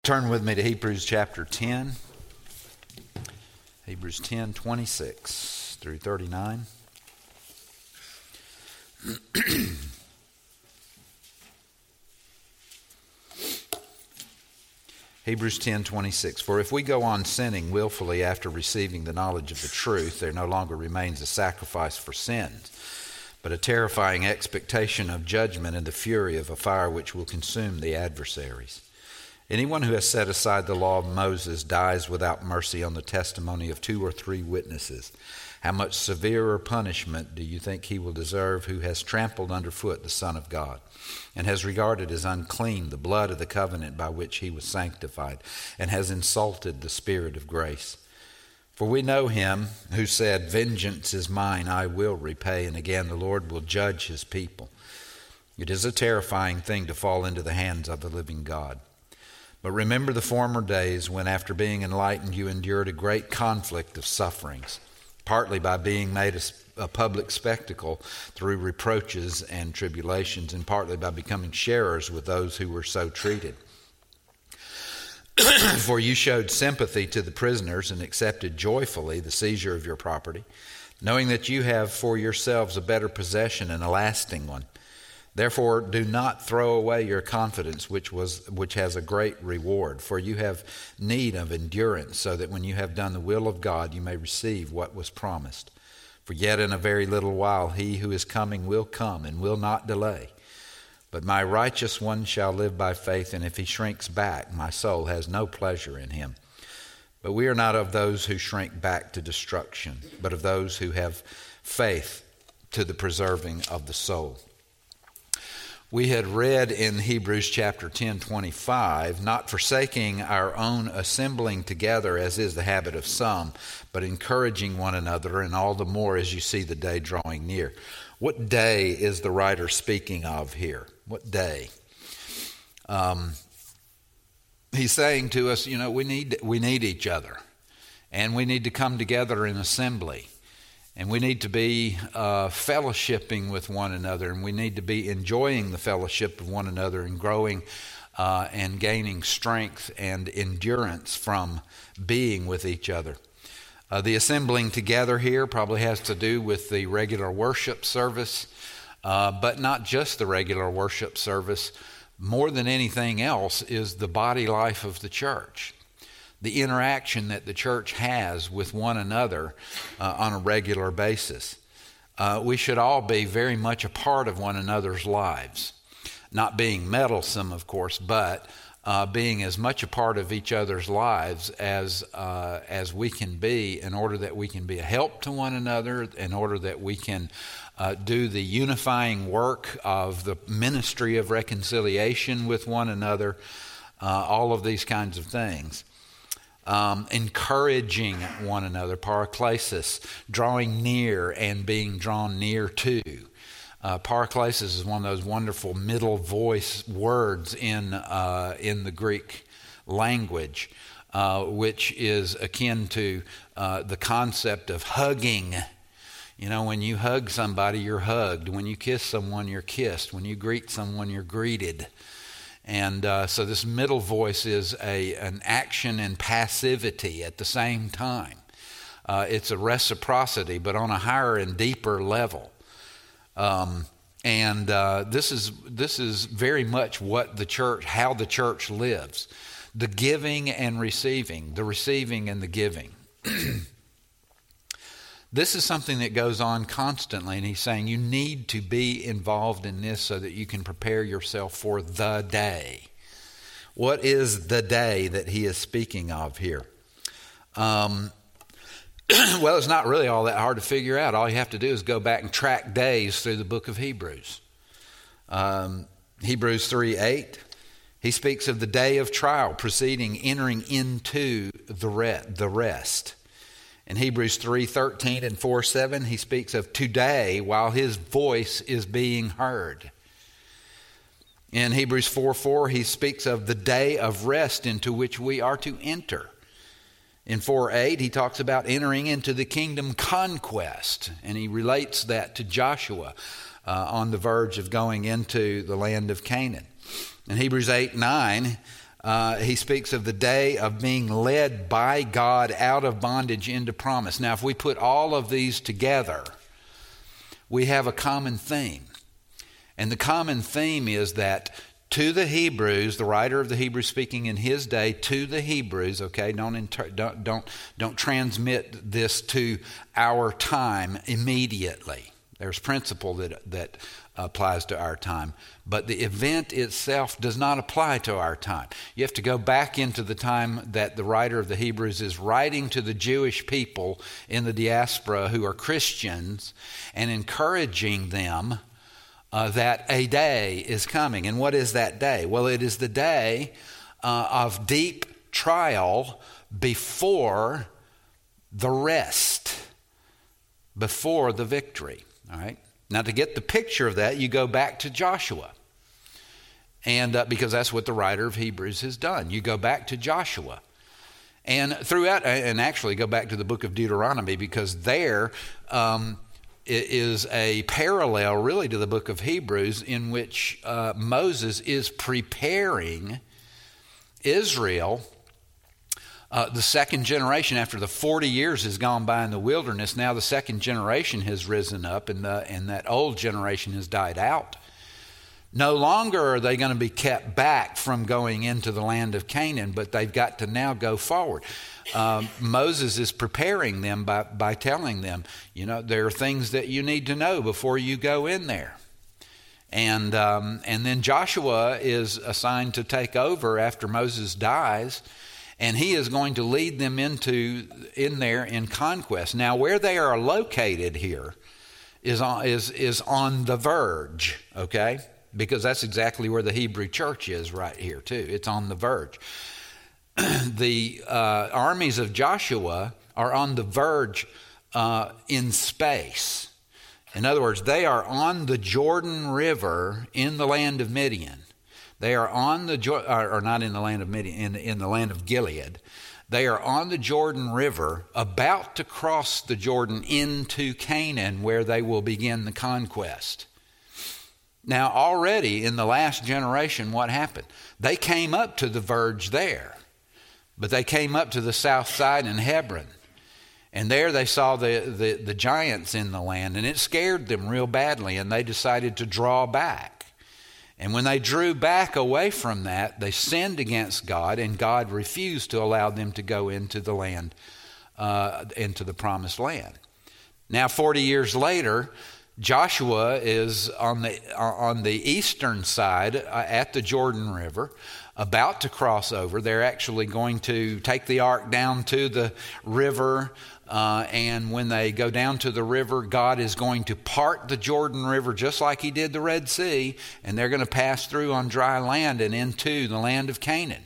Turn with me to Hebrews chapter 10. Hebrews 10, 26 through 39. Hebrews 10, 26. For if we go on sinning willfully after receiving the knowledge of the truth, there no longer remains a sacrifice for sins, but a terrifying expectation of judgment and the fury of a fire which will consume the adversaries. Anyone who has set aside the law of Moses dies without mercy on the testimony of 2 or 3 witnesses. How much severer punishment do you think he will deserve who has trampled underfoot the Son of God, and has regarded as unclean the blood of the covenant by which he was sanctified, and has insulted the Spirit of grace? For we know him who said, "Vengeance is mine, I will repay," and again, "The Lord will judge his people." It is a terrifying thing to fall into the hands of the living God. But remember the former days when, after being enlightened, you endured a great conflict of sufferings, partly by being made a public spectacle through reproaches and tribulations, and partly by becoming sharers with those who were so treated. For you showed sympathy to the prisoners and accepted joyfully the seizure of your property, knowing that you have for yourselves a better possession and a lasting one. Therefore, do not throw away your confidence, which has a great reward. For you have need of endurance, so that when you have done the will of God, you may receive what was promised. For yet in a very little while he who is coming will come and will not delay. But my righteous one shall live by faith, and if he shrinks back, my soul has no pleasure in him. But we are not of those who shrink back to destruction, but of those who have faith to the preserving of the soul. We had read in Hebrews chapter 10, 25, not forsaking our own assembling together as is the habit of some, but encouraging one another, and all the more as you see the day drawing near. What day is the writer speaking of here? What day? He's saying to us, we need each other, and we need to come together in assembly. And we need to be fellowshipping with one another, and we need to be enjoying the fellowship of one another and growing and gaining strength and endurance from being with each other. The assembling together here probably has to do with the regular worship service, but not just the regular worship service. More than anything else is the body life of the church. The interaction that the church has with one another on a regular basis. We should all be very much a part of one another's lives. Not being meddlesome, of course, but being as much a part of each other's lives as we can be, in order that we can be a help to one another, in order that we can do the unifying work of the ministry of reconciliation with one another, all of these kinds of things. Encouraging one another, paraklesis, drawing near and being drawn near to. Paraklesis is one of those wonderful middle voice words in the Greek language, which is akin to the concept of hugging. When you hug somebody, you're hugged. When you kiss someone, you're kissed. When you greet someone, you're greeted. And so this middle voice is an action and passivity at the same time. It's a reciprocity, but on a higher and deeper level. This is very much how the church lives. The giving and receiving, the receiving and the giving. This is something that goes on constantly, and he's saying you need to be involved in this so that you can prepare yourself for the day. What is the day that he is speaking of here? Well, it's not really all that hard to figure out. All you have to do is go back and track days through the book of Hebrews. Hebrews 3:8, he speaks of the day of trial preceding entering into the rest. In Hebrews 3:13 and 4:7, he speaks of today while his voice is being heard. In Hebrews 4:4, he speaks of the day of rest into which we are to enter. In 4:8, he talks about entering into the kingdom conquest, and he relates that to Joshua on the verge of going into the land of Canaan. In Hebrews 8:9, He speaks of the day of being led by God out of bondage into promise. Now, if we put all of these together, we have a common theme. And the common theme is that to the Hebrews, the writer of the Hebrews speaking in his day, to the Hebrews, okay, don't transmit this to our time immediately. There's principle that applies to our time, but the event itself does not apply to our time. You have to go back into the time that the writer of the Hebrews is writing to the Jewish people in the diaspora who are Christians and encouraging them that a day is coming. And what is that day? Well, it is the day of deep trial before the rest, before the victory. All right. Now, to get the picture of that, you go back to Joshua. And because that's what the writer of Hebrews has done. You go back to Joshua. And throughout, and actually go back to the book of Deuteronomy, because there it is a parallel really to the book of Hebrews, in which Moses is preparing Israel. The second generation, after the 40 years has gone by in the wilderness, now the second generation has risen up, and that old generation has died out. No longer are they going to be kept back from going into the land of Canaan, but they've got to now go forward. Moses is preparing them by telling them, there are things that you need to know before you go in there. And then Joshua is assigned to take over after Moses dies, and he is going to lead them in there in conquest. Now, where they are located here is on the verge, okay? Because that's exactly where the Hebrew church is right here too. It's on the verge. The armies of Joshua are on the verge in space. In other words, they are on the Jordan River in the land of Midian. They are on or not in the land of Midian, in the land of Gilead. They are on the Jordan River, about to cross the Jordan into Canaan, where they will begin the conquest. Now, already in the last generation, what happened? They came up to the verge there, but they came up to the south side in Hebron. And there they saw the giants in the land, and it scared them real badly, and they decided to draw back. And when they drew back away from that, they sinned against God, and God refused to allow them to go into the land, into the promised land. Now, 40 years later, Joshua is on the eastern side at the Jordan River, about to cross over. They're actually going to take the ark down to the river, and when they go down to the river, God is going to part the Jordan River just like he did the Red Sea, and they're going to pass through on dry land and into the land of Canaan.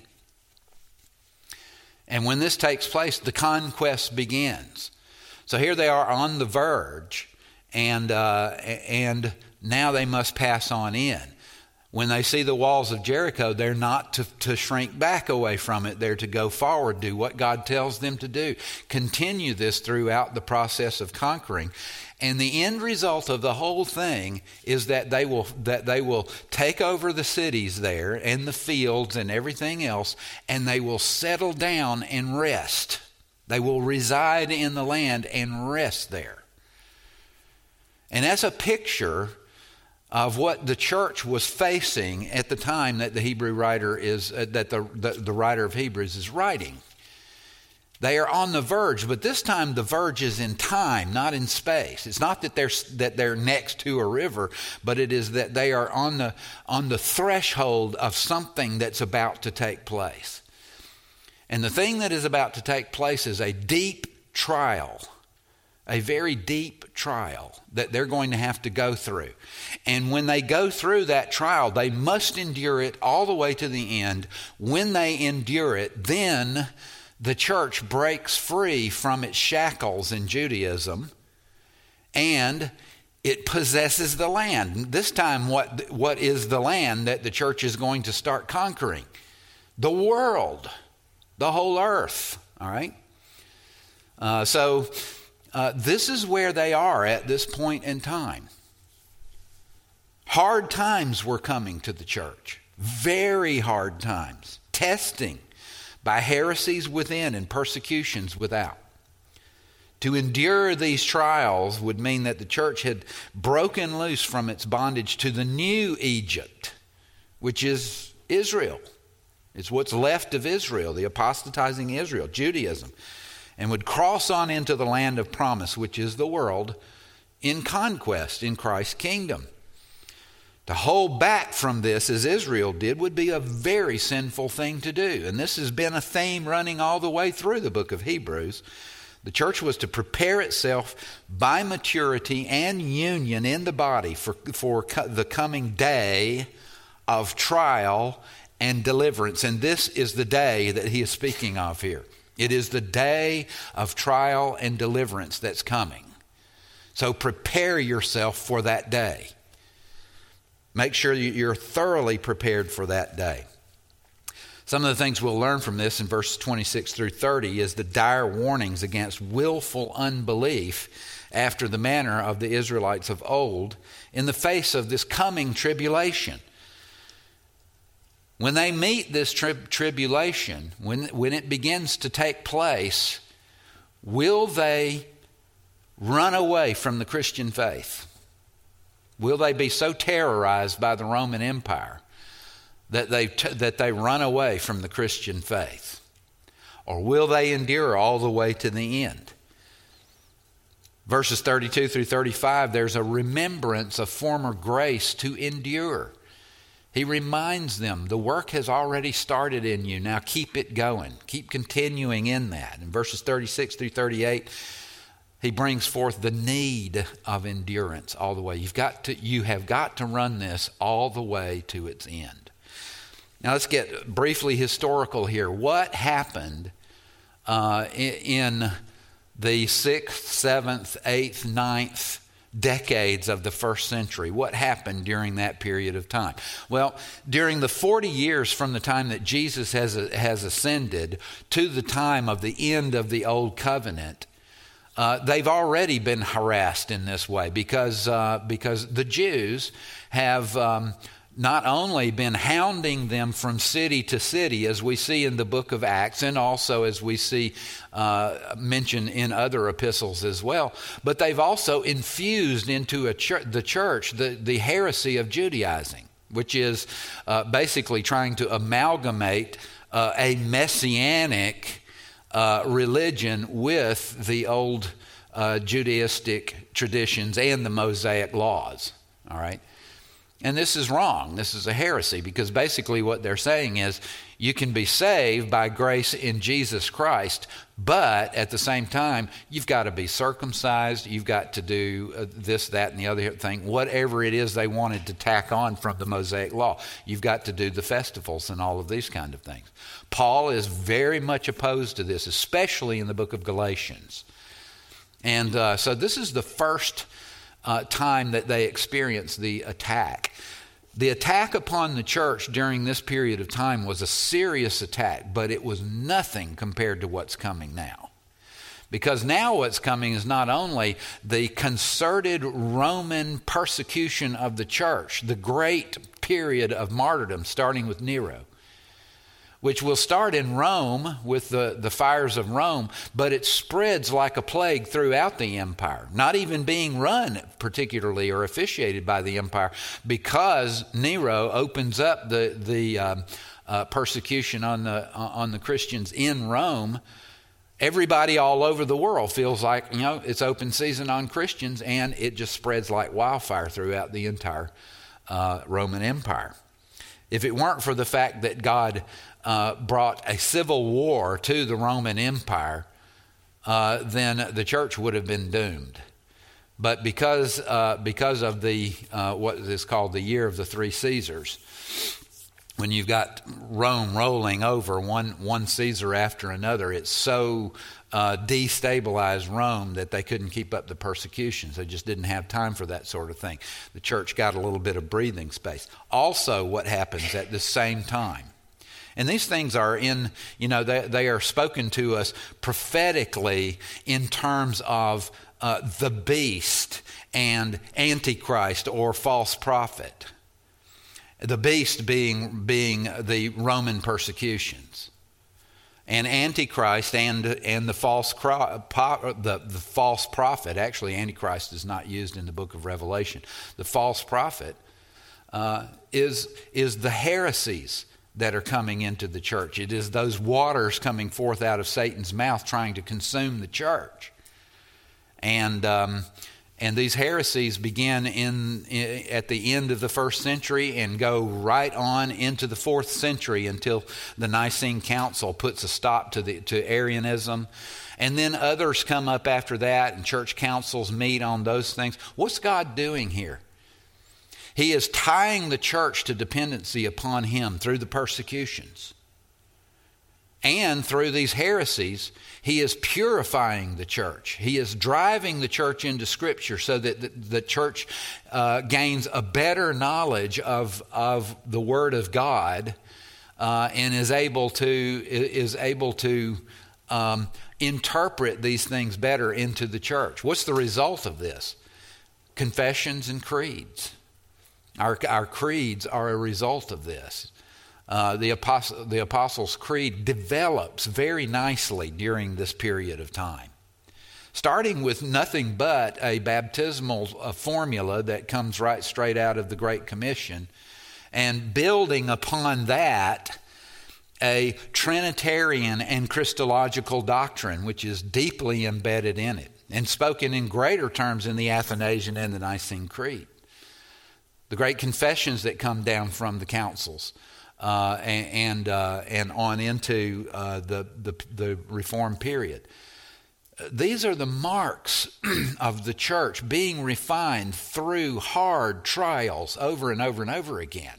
And when this takes place, the conquest begins. So here they are on the verge, and now they must pass on in. When they see the walls of Jericho, they're not to shrink back away from it. They're to go forward, do what God tells them to do. Continue this throughout the process of conquering. And the end result of the whole thing is that they will take over the cities there and the fields and everything else, and they will settle down and rest. They will reside in the land and rest there. And that's a picture of what the church was facing at the time that the Hebrew writer the writer of Hebrews is writing. They are on the verge, but this time the verge is in time, not in space. It's not that they're next to a river, but it is that they are on the threshold of something that's about to take place. And the thing that is about to take place is a deep trial. A very deep trial that they're going to have to go through. And when they go through that trial, they must endure it all the way to the end. When they endure it, then the church breaks free from its shackles in Judaism, and it possesses the land. This time, what is the land that the church is going to start conquering? The world, the whole earth, all right? This is where they are at this point in time. Hard times were coming to the church. Very hard times. testing, by heresies within and persecutions without. To endure these trials would mean that the church had broken loose from its bondage to the new Egypt, which is Israel. It's what's left of Israel, the apostatizing Israel, Judaism, and would cross on into the land of promise, which is the world, in conquest in Christ's kingdom. To hold back from this, as Israel did, would be a very sinful thing to do. And this has been a theme running all the way through the book of Hebrews. The church was to prepare itself by maturity and union in the body for the coming day of trial and deliverance. And this is the day that he is speaking of here. It is the day of trial and deliverance that's coming. So prepare yourself for that day. Make sure you're thoroughly prepared for that day. Some of the things we'll learn from this in verses 26 through 30 is the dire warnings against willful unbelief after the manner of the Israelites of old in the face of this coming tribulation. When they meet this tribulation, when it begins to take place, will they run away from the Christian faith? Will they be so terrorized by the Roman Empire that they run away from the Christian faith? Or will they endure all the way to the end? Verses 32 through 35, there's a remembrance of former grace to endure. He reminds them, the work has already started in you. Now keep it going. Keep continuing in that. In verses 36 through 38, he brings forth the need of endurance all the way. You have got to run this all the way to its end. Now let's get briefly historical here. What happened in the 6th, 7th, 8th, 9th decades of the first century? What happened during that period of time? Well, during the 40 years from the time that Jesus has ascended to the time of the end of the Old Covenant, they've already been harassed in this way because the Jews have not only been hounding them from city to city, as we see in the book of Acts, and also as we see mentioned in other epistles as well, but they've also infused into the church the heresy of Judaizing, which is basically trying to amalgamate a messianic religion with the old Judaistic traditions and the Mosaic laws. All right? And this is wrong. This is a heresy, because basically what they're saying is you can be saved by grace in Jesus Christ, but at the same time, you've got to be circumcised. You've got to do this, that, and the other thing, whatever it is they wanted to tack on from the Mosaic law. You've got to do the festivals and all of these kind of things. Paul is very much opposed to this, especially in the book of Galatians. And so this is the first time that they experienced the attack. The attack upon the church during this period of time was a serious attack, but it was nothing compared to what's coming now. Because now what's coming is not only the concerted Roman persecution of the church, the great period of martyrdom starting with Nero, which will start in Rome with the fires of Rome, but it spreads like a plague throughout the empire, not even being run particularly or officiated by the empire, because Nero opens up the persecution on the Christians in Rome. Everybody all over the world feels like, it's open season on Christians, and it just spreads like wildfire throughout the entire Roman Empire. If it weren't for the fact that God brought a civil war to the Roman Empire, then the church would have been doomed. But because of the what is called the year of the three Caesars, when you've got Rome rolling over one Caesar after another, it's so destabilized Rome that they couldn't keep up the persecutions. They just didn't have time for that sort of thing. The church got a little bit of breathing space. Also, what happens at the same time, and these things are they are spoken to us prophetically in terms of the beast and Antichrist or false prophet. The beast being the Roman persecutions. And Antichrist and the false prophet. Actually, Antichrist is not used in the book of Revelation. The false prophet is the heresies that are coming into the church. It is those waters coming forth out of Satan's mouth trying to consume the church. And these heresies begin at the end of the first century and go right on into the 4th century until the Nicene Council puts a stop to Arianism. And then others come up after that, and church councils meet on those things. What's God doing here? He is tying the church to dependency upon Him through the persecutions. And through these heresies, He is purifying the church. He is driving the church into Scripture so that the church gains a better knowledge of the Word of God and is able to interpret these things better into the church. What's the result of this? Confessions and creeds. Our creeds are a result of this. The Apostles' Creed develops very nicely during this period of time, starting with nothing but a baptismal formula that comes right straight out of the Great Commission, and building upon that a Trinitarian and Christological doctrine, which is deeply embedded in it and spoken in greater terms in the Athanasian and the Nicene Creed. The great confessions that come down from the councils. And on into the Reform period. These are the marks of the church being refined through hard trials over and over and over again.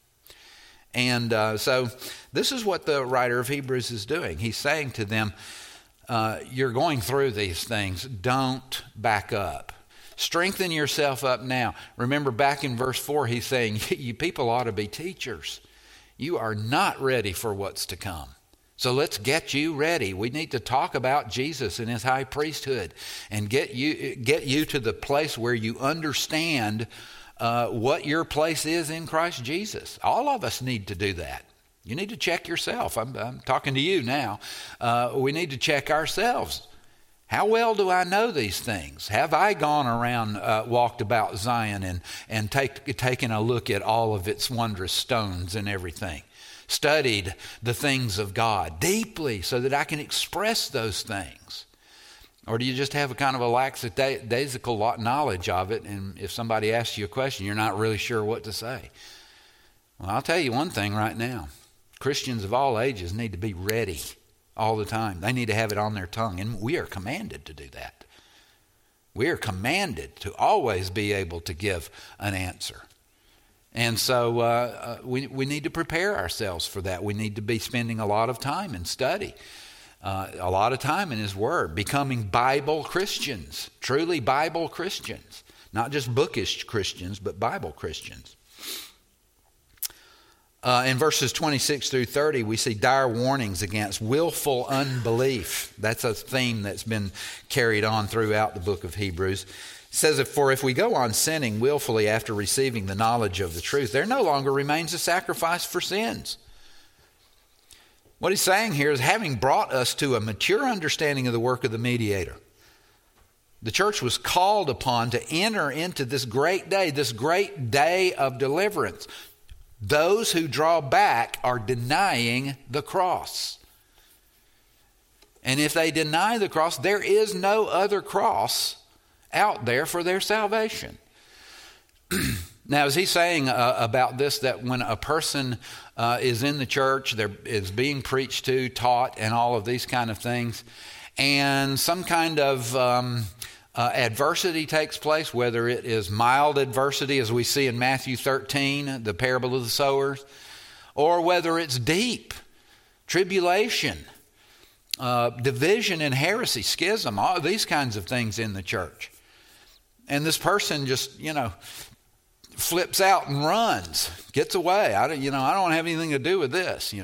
And so this is what the writer of Hebrews is doing. He's saying to them, you're going through these things. Don't back up. Strengthen yourself up now. Remember back in verse 4, he's saying, you people ought to be teachers. You are not ready for what's to come. So let's get you ready. We need to talk about Jesus and His high priesthood and get you to the place where you understand what your place is in Christ Jesus. All of us need to do that. You need to check yourself. I'm talking to you now. We need to check ourselves. How well do I know these things? Have I gone around, walked about Zion and taken a look at all of its wondrous stones and everything? Studied the things of God deeply so that I can express those things? Or do you just have a kind of a lackadaisical knowledge of it, and if somebody asks you a question, you're not really sure what to say? Well, I'll tell you one thing right now. Christians of all ages need to be ready all the time. They need to have it on their tongue, and we are commanded to do that. We are commanded to always be able to give an answer. And so we need to prepare ourselves for that. We need to be spending a lot of time in study, a lot of time in His Word, becoming Bible Christians, truly Bible Christians, not just bookish Christians, but Bible Christians. In verses 26 through 30, we see dire warnings against willful unbelief. That's a theme that's been carried on throughout the book of Hebrews. It says, For if we go on sinning willfully after receiving the knowledge of the truth, there no longer remains a sacrifice for sins. What he's saying here is, having brought us to a mature understanding of the work of the mediator, the church was called upon to enter into this great day of deliverance. Those who draw back are denying the cross. And if they deny the cross, there is no other cross out there for their salvation. Now, is he saying about this that when a person is in the church, there is being preached to, taught, and all of these kind of things, and some kind of adversity takes place, whether it is mild adversity, as we see in Matthew 13, the parable of the sowers, or whether it's deep tribulation, division and heresy, schism, all these kinds of things in the church. And this person just, flips out and runs, gets away. I don't want to have anything to do with this,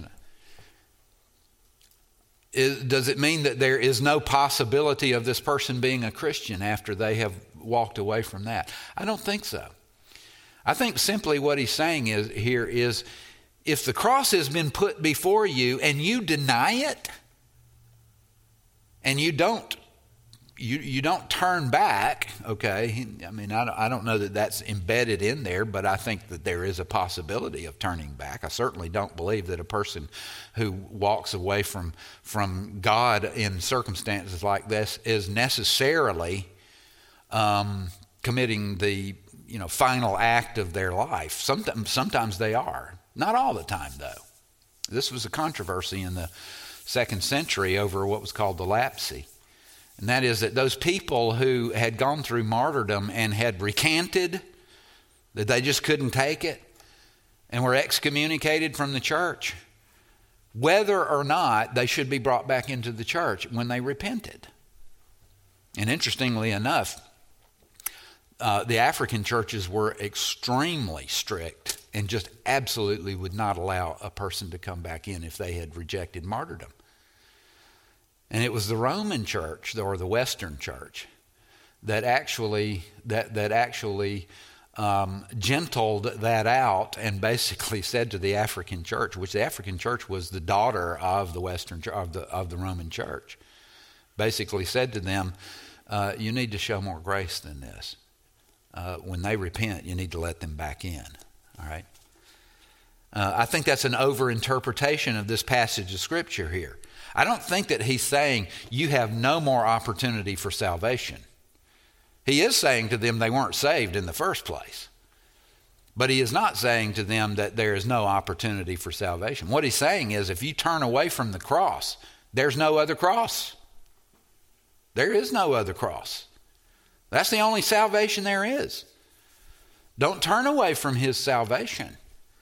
Does it mean that there is no possibility of this person being a Christian after they have walked away from that? I don't think so. I think simply what he's saying is if the cross has been put before you and you deny it and you don't turn back, okay? I mean, I don't know that that's embedded in there, but I think that there is a possibility of turning back. I certainly don't believe that a person who walks away from God in circumstances like this is necessarily committing the final act of their life. Sometimes they are. Not all the time, though. This was a controversy in the 2nd century over what was called the lapsy. And that is that those people who had gone through martyrdom and had recanted, that they just couldn't take it, and were excommunicated from the church, whether or not they should be brought back into the church when they repented. And interestingly enough, the African churches were extremely strict and just absolutely would not allow a person to come back in if they had rejected martyrdom. And it was the Roman church, or the Western church, that actually gentled that out and basically said to the African church, which the African church was the daughter of the Western of the Roman church, basically said to them, you need to show more grace than this. When they repent, you need to let them back in. All right. I think that's an overinterpretation of this passage of Scripture here. I don't think that he's saying you have no more opportunity for salvation. He is saying to them they weren't saved in the first place. But he is not saying to them that there is no opportunity for salvation. What he's saying is if you turn away from the cross, there's no other cross. There is no other cross. That's the only salvation there is. Don't turn away from his salvation.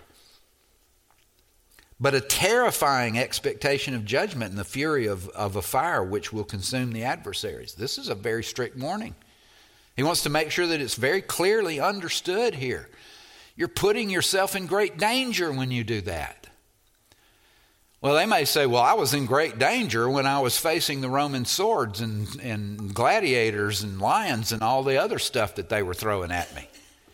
But a terrifying expectation of judgment and the fury of a fire which will consume the adversaries. This is a very strict warning. He wants to make sure that it's very clearly understood here. You're putting yourself in great danger when you do that. Well, they may say, well, I was in great danger when I was facing the Roman swords and gladiators and lions and all the other stuff that they were throwing at me.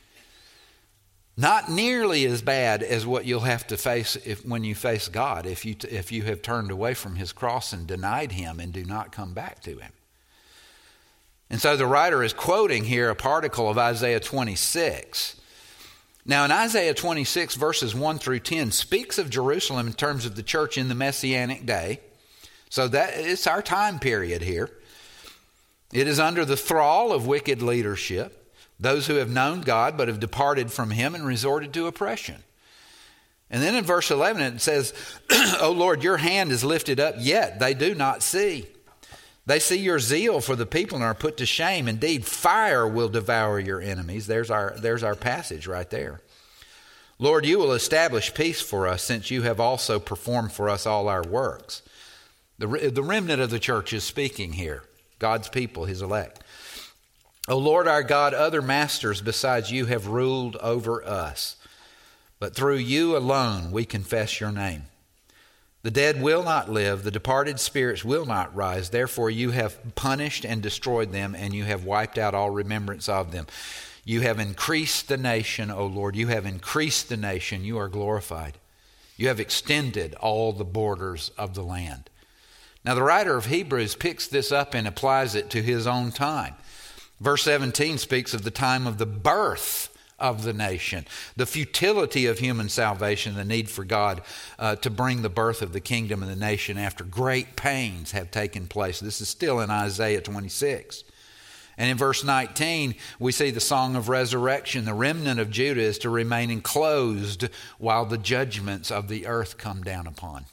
Not nearly as bad as what you'll have to face when you face God, if you have turned away from his cross and denied him and do not come back to him. And so the writer is quoting here a particle of Isaiah 26. Now in Isaiah 26 verses 1 through 10 speaks of Jerusalem in terms of the church in the Messianic day. So that it's our time period here. It is under the thrall of wicked leadership. Those who have known God but have departed from him and resorted to oppression. And then in verse 11 it says, O Lord, your hand is lifted up, yet they do not see. They see your zeal for the people and are put to shame. Indeed, fire will devour your enemies. There's our passage right there. Lord, you will establish peace for us, since you have also performed for us all our works. The remnant of the church is speaking here. God's people, his elect. O Lord our God, other masters besides you have ruled over us, but through you alone we confess your name. The dead will not live, the departed spirits will not rise. Therefore you have punished and destroyed them, and you have wiped out all remembrance of them. You have increased the nation, O Lord. You have increased the nation. You are glorified. You have extended all the borders of the land. Now the writer of Hebrews picks this up and applies it to his own time. Verse 17 speaks of the time of the birth of the nation, the futility of human salvation, the need for God to bring the birth of the kingdom of the nation after great pains have taken place. This is still in Isaiah 26. And in verse 19, we see the song of resurrection. The remnant of Judah is to remain enclosed while the judgments of the earth come down upon.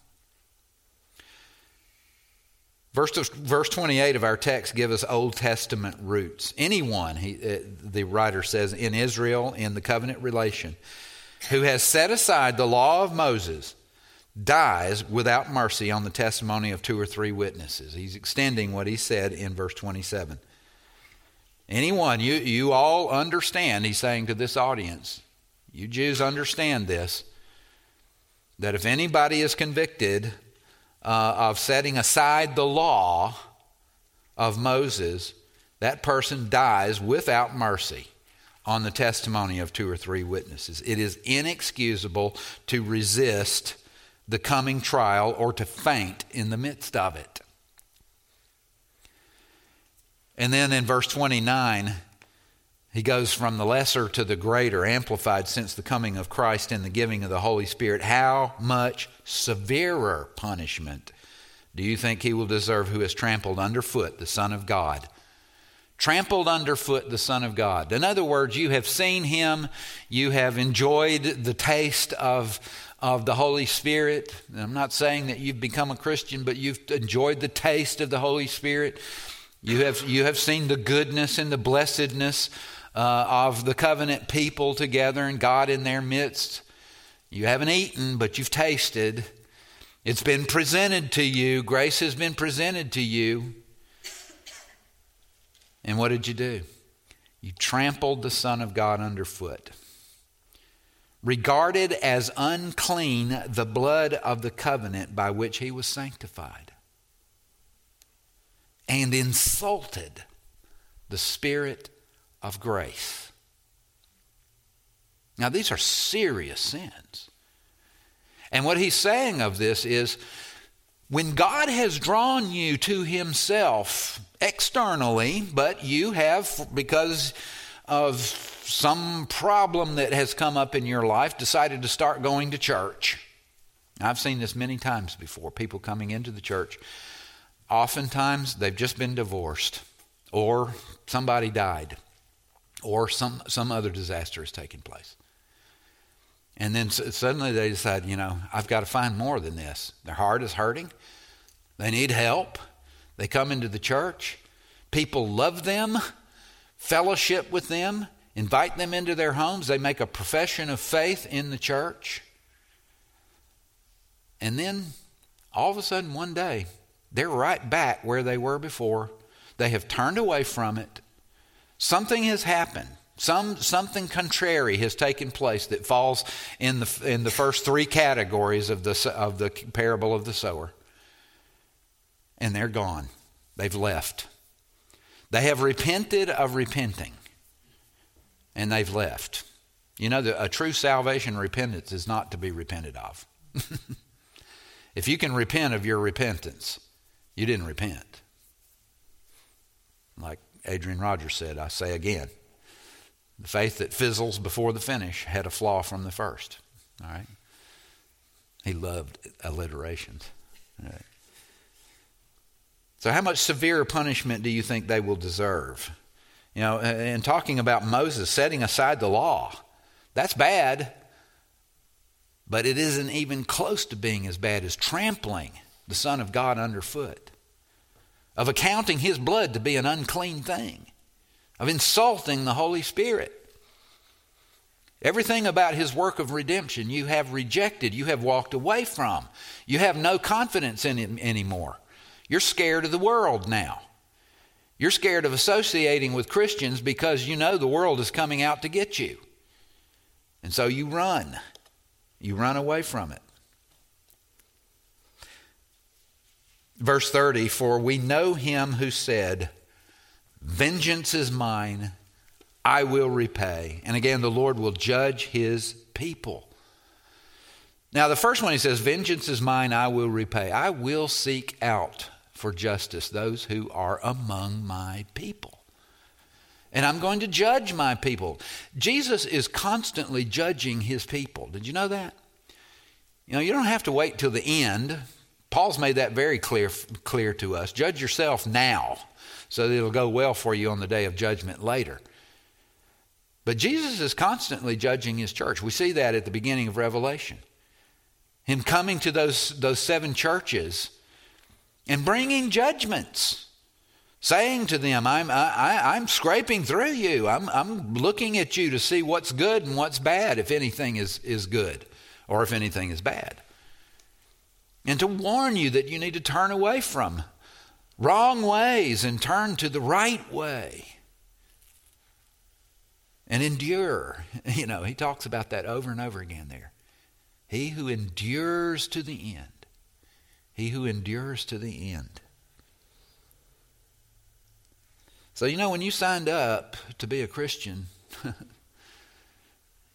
Verse 28 of our text give us Old Testament roots. Anyone, the writer says, in Israel, in the covenant relation, who has set aside the law of Moses dies without mercy on the testimony of 2 or 3 witnesses. He's extending what he said in verse 27. Anyone, you all understand, he's saying to this audience, you Jews understand this, that if anybody is convicted of setting aside the law of Moses, that person dies without mercy on the testimony of 2 or 3 witnesses. It is inexcusable to resist the coming trial or to faint in the midst of it. And then in verse 29, he goes from the lesser to the greater, amplified since the coming of Christ and the giving of the Holy Spirit. How much severer punishment do you think he will deserve who has trampled underfoot the Son of God? Trampled underfoot the Son of God. In other words, you have seen him, you have enjoyed the taste of the Holy Spirit. I'm not saying that you've become a Christian, but you've enjoyed the taste of the Holy Spirit. You have seen the goodness and the blessedness of the covenant people together and God in their midst. You haven't eaten, but you've tasted. It's been presented to you. Grace has been presented to you. And what did you do? You trampled the Son of God underfoot. Regarded as unclean the blood of the covenant by which he was sanctified. And insulted the Spirit of grace. Now these are serious sins. And what he's saying of this is, when God has drawn you to himself externally, but you have, because of some problem that has come up in your life, decided to start going to church. I've seen this many times before, people coming into the church. Oftentimes they've just been divorced, or somebody died, or some other disaster has taken place. And then suddenly they decide, I've got to find more than this. Their heart is hurting. They need help. They come into the church. People love them, fellowship with them, invite them into their homes. They make a profession of faith in the church. And then all of a sudden one day, they're right back where they were before. They have turned away from it. Something has happened. Something contrary has taken place that falls in the first 3 categories of the parable of the sower. And they're gone. They've left. They have repented of repenting. And they've left. A true salvation repentance is not to be repented of. If you can repent of your repentance, you didn't repent. Like Adrian Rogers said, I say again, the faith that fizzles before the finish had a flaw from the first. All right? He loved alliterations. All right. So how much severe punishment do you think they will deserve? In talking about Moses setting aside the law, that's bad. But it isn't even close to being as bad as trampling the Son of God underfoot, of accounting his blood to be an unclean thing, of insulting the Holy Spirit. Everything about his work of redemption you have rejected, you have walked away from. You have no confidence in him anymore. You're scared of the world now. You're scared of associating with Christians because you know the world is coming out to get you. And so you run. You run away from it. Verse 30, for we know him who said, vengeance is mine, I will repay. And again, the Lord will judge his people. Now, the first one he says, vengeance is mine, I will repay. I will seek out for justice those who are among my people. And I'm going to judge my people. Jesus is constantly judging his people. Did you know that? You don't have to wait till the end. Paul's made that very clear to us. Judge yourself now so that it'll go well for you on the day of judgment later. But Jesus is constantly judging his church. We see that at the beginning of Revelation. Him coming to those 7 churches and bringing judgments, saying to them, I'm scraping through you. I'm looking at you to see what's good and what's bad, if anything is good or if anything is bad. And to warn you that you need to turn away from wrong ways and turn to the right way. And endure. He talks about that over and over again there. He who endures to the end. He who endures to the end. So, when you signed up to be a Christian,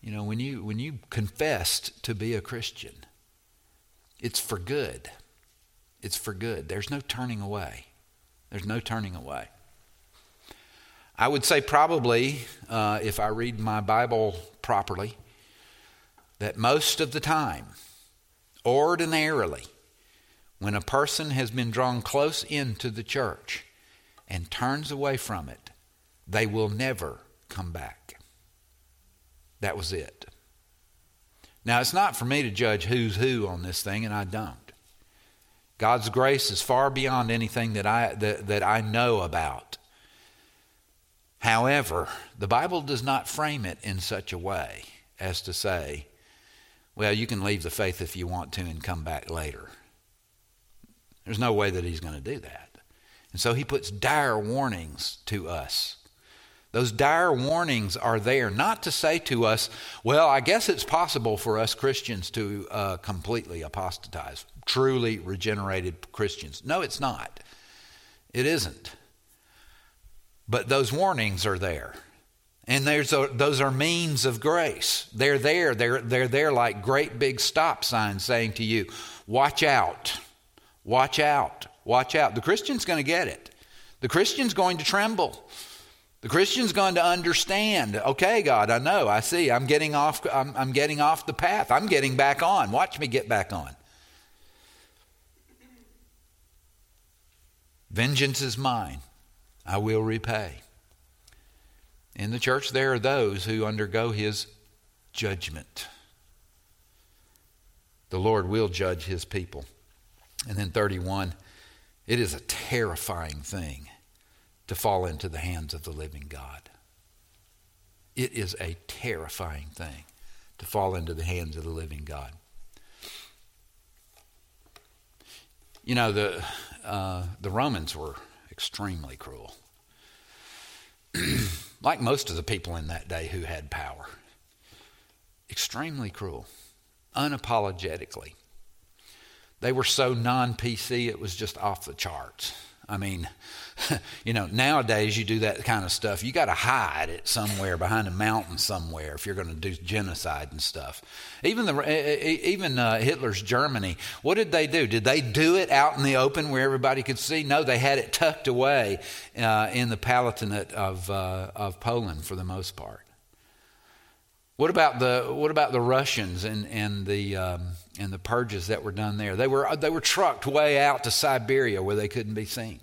when you confessed to be a Christian, it's for good. It's for good. There's no turning away. There's no turning away. I would say probably, if I read my Bible properly, that most of the time, ordinarily, when a person has been drawn close into the church and turns away from it, they will never come back. That was it. Now, it's not for me to judge who's who on this thing, and I don't. God's grace is far beyond anything that I know about. However, the Bible does not frame it in such a way as to say, well, you can leave the faith if you want to and come back later. There's no way that he's going to do that. And so he puts dire warnings to us. Those dire warnings are there not to say to us, well, I guess it's possible for us Christians to completely apostatize, truly regenerated Christians. No, it's not. It isn't. But those warnings are there. And those are means of grace. They're there. They're there like great big stop signs saying to you, watch out, watch out, watch out. The Christian's going to get it. The Christian's going to tremble. The Christian's going to understand, okay, God, I know, I see, I'm getting off the path. I'm getting back on. Watch me get back on. Vengeance is mine. I will repay. In the church, there are those who undergo his judgment. The Lord will judge his people. And then 31, it is a terrifying thing to fall into the hands of the living God. It is a terrifying thing to fall into the hands of the living God. You know, the Romans were extremely cruel. Like most of the people in that day who had power. Extremely cruel. Unapologetically. They were so non-PC, it was just off the charts. I mean, nowadays you do that kind of stuff, you got to hide it somewhere behind a mountain somewhere if you're going to do genocide and stuff. Even Hitler's Germany, what did they do? Did they do it out in the open where everybody could see? No, they had it tucked away in the Palatinate of Poland for the most part. What about the Russians and the purges that were done there? They were trucked way out to Siberia where they couldn't be seen.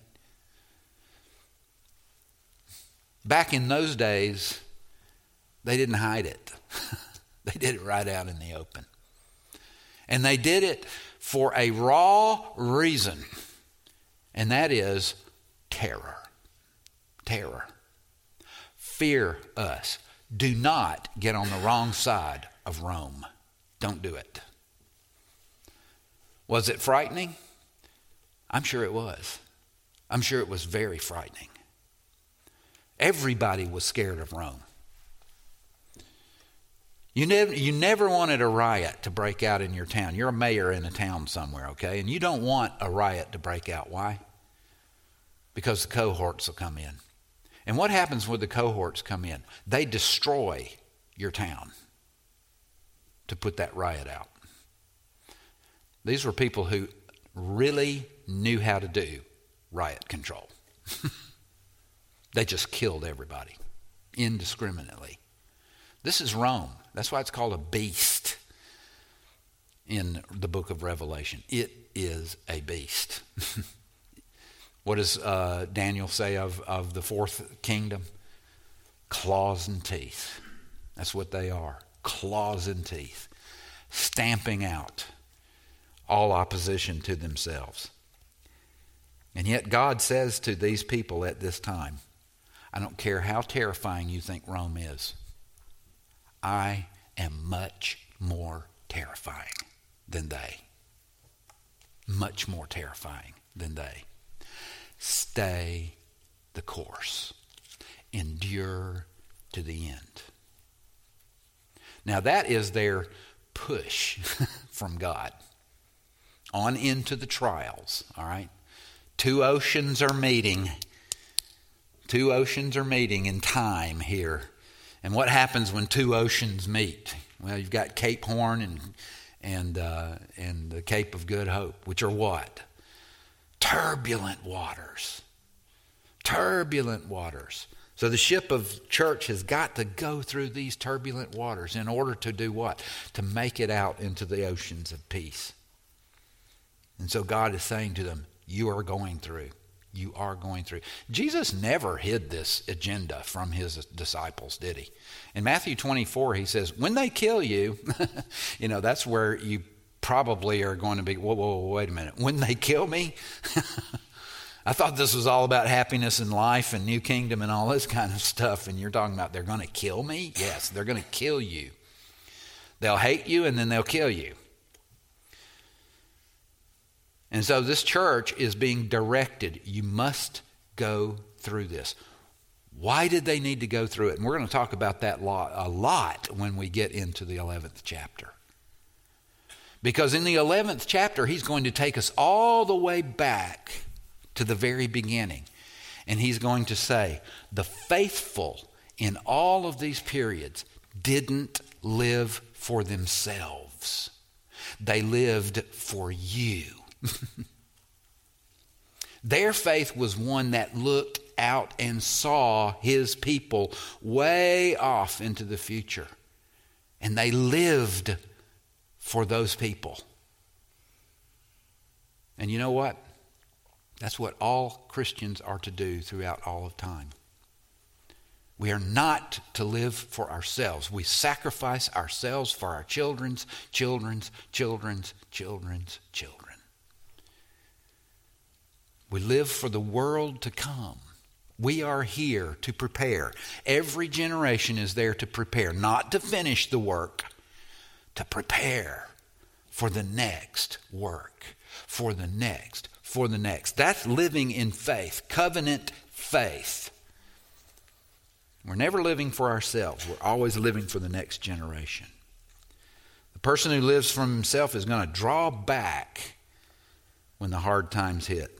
Back in those days, they didn't hide it. They did it right out in the open. And they did it for a raw reason, and that is terror. Terror. Fear us. Do not get on the wrong side of Rome. Don't do it. Was it frightening? I'm sure it was. I'm sure it was very frightening. Everybody was scared of Rome. You never wanted a riot to break out in your town. You're a mayor in a town somewhere, okay? And you don't want a riot to break out. Why? Because the cohorts will come in. And what happens when the cohorts come in? They destroy your town to put that riot out. These were people who really knew how to do riot control. They just killed everybody indiscriminately. This is Rome. That's why it's called a beast in the book of Revelation. It is a beast. What does Daniel say of the fourth kingdom? Claws and teeth. That's what they are. Claws and teeth. Stamping out all opposition to themselves. And yet God says to these people at this time, I don't care how terrifying you think Rome is. I am much more terrifying than they. Much more terrifying than they. Stay the course. Endure to the end. Now that is their push from God on into the trials, all right? Two oceans are meeting in time here And what happens when two oceans meet? Well, you've got Cape Horn and the Cape of Good Hope, which are what? Turbulent waters. Turbulent waters. So the ship of church has got to go through these turbulent waters in order to do what? To make it out into the oceans of peace. And so God is saying to them, you are going through. You are going through. Jesus never hid this agenda from his disciples, did he? In Matthew 24, he says, when they kill you, that's where you probably are going to be, whoa, wait a minute. When they kill me? I thought this was all about happiness and life and new kingdom and all this kind of stuff. And you're talking about they're going to kill me? Yes, they're going to kill you. They'll hate you and then they'll kill you. And so this church is being directed. You must go through this. Why did they need to go through it? And we're going to talk about that a lot when we get into the 11th chapter. Because in the 11th chapter, he's going to take us all the way back to the very beginning. And he's going to say, the faithful in all of these periods didn't live for themselves. They lived for you. Their faith was one that looked out and saw his people way off into the future. And they lived for those people. And you know what? That's what all Christians are to do throughout all of time. We are not to live for ourselves. We sacrifice ourselves for our children's children. We live for the world to come. We are here to prepare. Every generation is there to prepare, not to finish the work, to prepare for the next work, for the next. That's living in faith, covenant faith. We're never living for ourselves. We're always living for the next generation. The person who lives for himself is going to draw back when the hard times hit.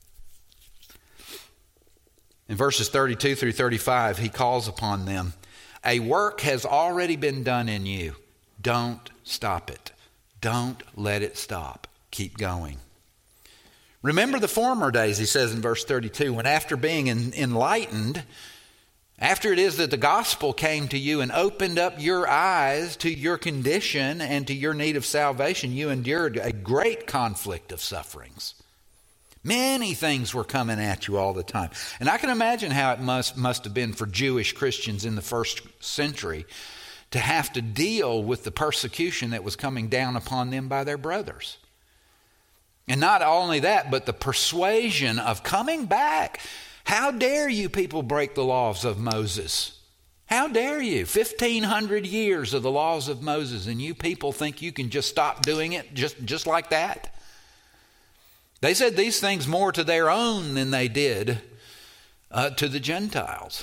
In verses 32 through 35, he calls upon them. A work has already been done in you. Don't stop it. Don't let it stop. Keep going. Remember the former days, he says in verse 32, when after being enlightened, after it is that the gospel came to you and opened up your eyes to your condition and to your need of salvation, you endured a great conflict of sufferings. Many things were coming at you all the time. And I can imagine how it must have been for Jewish Christians in the first century to have to deal with the persecution that was coming down upon them by their brothers. And not only that, but the persuasion of coming back. How dare you people break the laws of Moses? How dare you? 1,500 years of the laws of Moses, and you people think you can just stop doing it just like that? They said these things more to their own than they did to the Gentiles.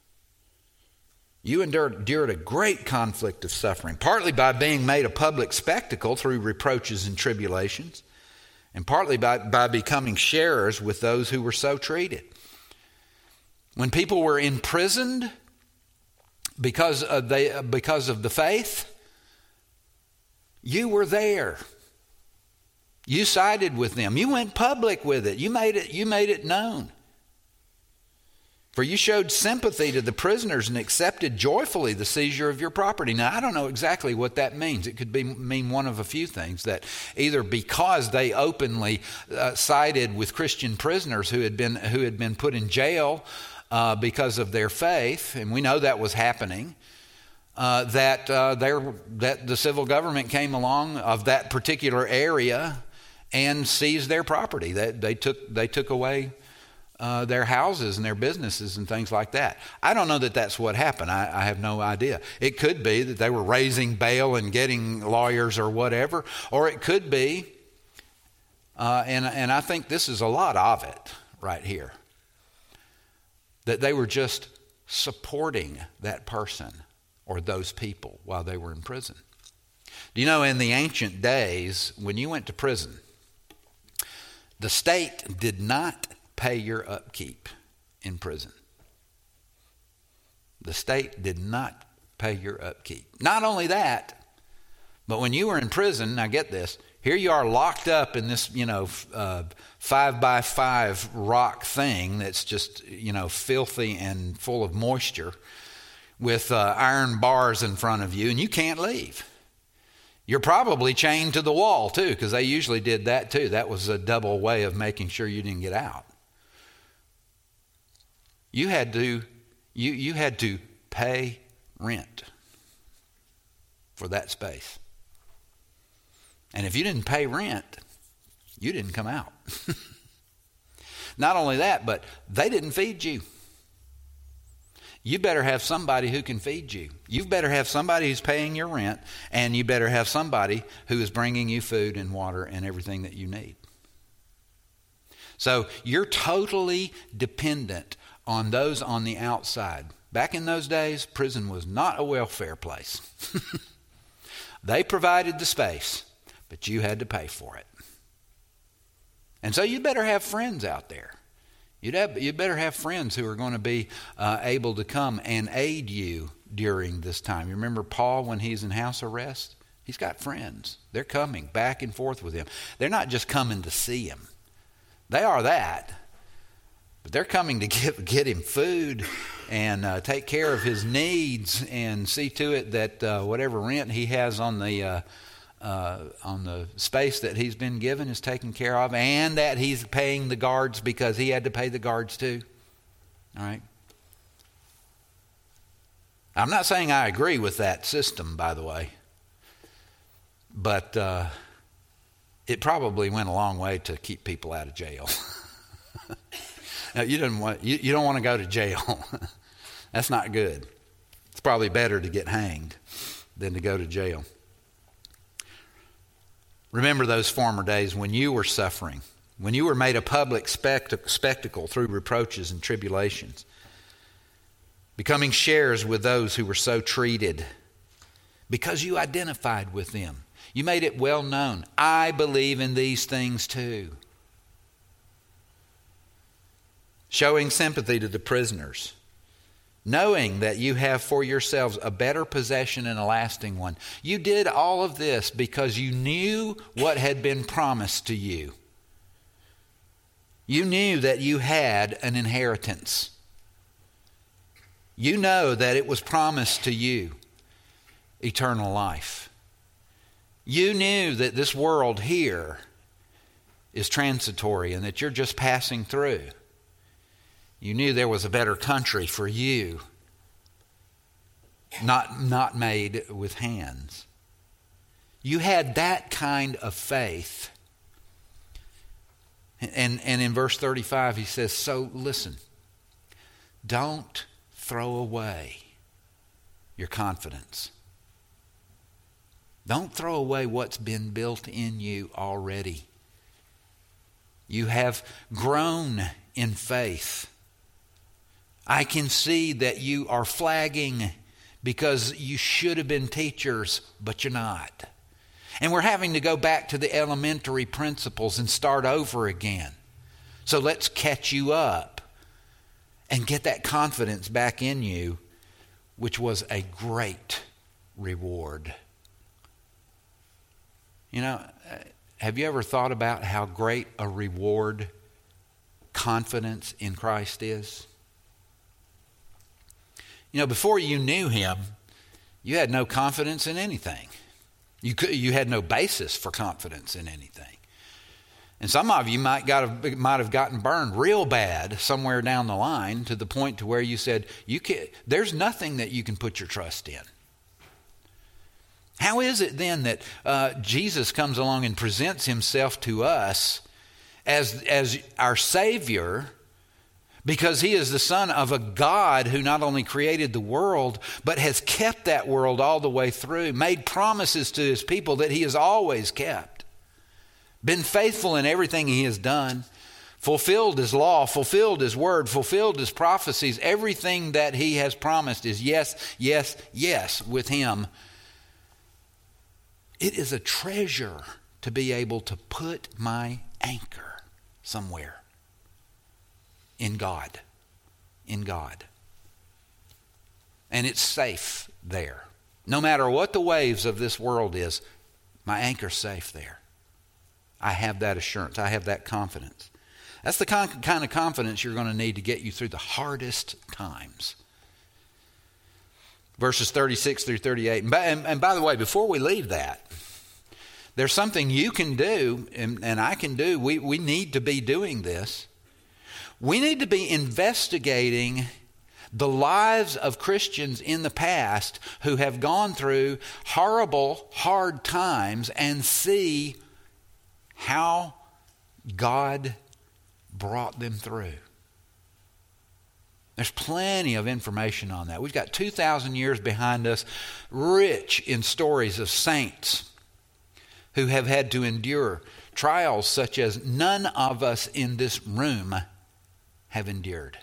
You endured a great conflict of suffering, partly by being made a public spectacle through reproaches and tribulations, and partly by becoming sharers with those who were so treated. When people were imprisoned because of the faith, you were there. You sided with them. You went public with it. You made it known. For you showed sympathy to the prisoners and accepted joyfully the seizure of your property. Now, I don't know exactly what that means. It could mean one of a few things, that either because they openly sided with Christian prisoners who had been put in jail because of their faith, and we know that was happening, that the civil government came along of that particular area and seized their property. They took away their houses and their businesses and things like that. I don't know that that's what happened. I have no idea. It could be that they were raising bail and getting lawyers or whatever, or it could be, and I think this is a lot of it right here, that they were just supporting that person or those people while they were in prison. Do you know, in the ancient days, when you went to prison, the state did not pay your upkeep in prison. The state did not pay your upkeep. Not only that, but when you were in prison, now get this, here you are locked up in this, 5x5 rock thing that's just, filthy and full of moisture with iron bars in front of you, and you can't leave. You're probably chained to the wall too, because they usually did that too. That was a double way of making sure you didn't get out. You had to pay rent for that space. And if you didn't pay rent, you didn't come out. Not only that, but they didn't feed you. You better have somebody who can feed you. You better have somebody who's paying your rent, and you better have somebody who is bringing you food and water and everything that you need. So you're totally dependent on those on the outside. Back in those days, prison was not a welfare place. They provided the space, but you had to pay for it. And so you better have friends out there. You better have friends who are going to be able to come and aid you during this time. You remember Paul when he's in house arrest? He's got friends. They're coming back and forth with him. They're not just coming to see him. They are that. But they're coming to get him food and take care of his needs and see to it that whatever rent he has on the space that he's been given is taken care of, and that he's paying the guards because he had to pay the guards too. All right? I'm not saying I agree with that system, by the way, but it probably went a long way to keep people out of jail. Now, you don't want to go to jail. That's not good. It's probably better to get hanged than to go to jail. Remember those former days when you were suffering, when you were made a public spectacle through reproaches and tribulations, becoming sharers with those who were so treated because you identified with them. You made it well known. I believe in these things too. Showing sympathy to the prisoners, knowing that you have for yourselves a better possession and a lasting one. You did all of this because you knew what had been promised to you. You knew that you had an inheritance. You know that it was promised to you, eternal life. You knew that this world here is transitory and that you're just passing through. You knew there was a better country for you, not made with hands. You had that kind of faith. And in verse 35 he says, so listen, don't throw away your confidence. Don't throw away what's been built in you already. You have grown in faith. I can see that you are flagging because you should have been teachers, but you're not. And we're having to go back to the elementary principles and start over again. So let's catch you up and get that confidence back in you, which was a great reward. Have you ever thought about how great a reward confidence in Christ is? Before you knew him, you had no confidence in anything. You had no basis for confidence in anything. And some of you might have gotten burned real bad somewhere down the line to the point to where you said, there's nothing that you can put your trust in. How is it then that Jesus comes along and presents himself to us as our Savior, because he is the Son of a God who not only created the world, but has kept that world all the way through, made promises to his people that he has always kept, been faithful in everything he has done, fulfilled his law, fulfilled his word, fulfilled his prophecies. Everything that he has promised is yes, yes, yes with him. It is a treasure to be able to put my anchor somewhere. In God. and it's safe there. No matter what the waves of this world is, my anchor's safe there. I have that assurance. I have that confidence. That's the kind of confidence you're going to need to get you through the hardest times. Verses 36 through 38. And by the way, before we leave that, there's something you can do and I can do. We need to be doing this. We need to be investigating the lives of Christians in the past who have gone through horrible, hard times and see how God brought them through. There's plenty of information on that. We've got 2,000 years behind us, rich in stories of saints who have had to endure trials such as none of us in this room have endured.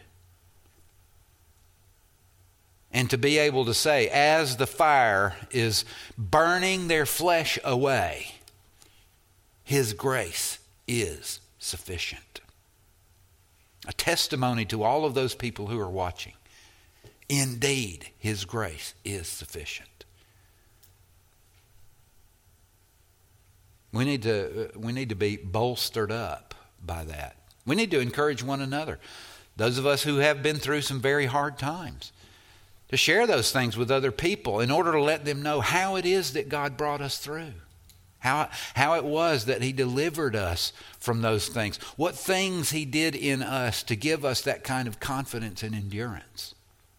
And to be able to say, as the fire is burning their flesh away, His grace is sufficient. A testimony to all of those people who are watching. Indeed, His grace is sufficient. We need to be bolstered up by that. We need to encourage one another. Those of us who have been through some very hard times, to share those things with other people in order to let them know how it is that God brought us through. How it was that He delivered us from those things. What things He did in us to give us that kind of confidence and endurance.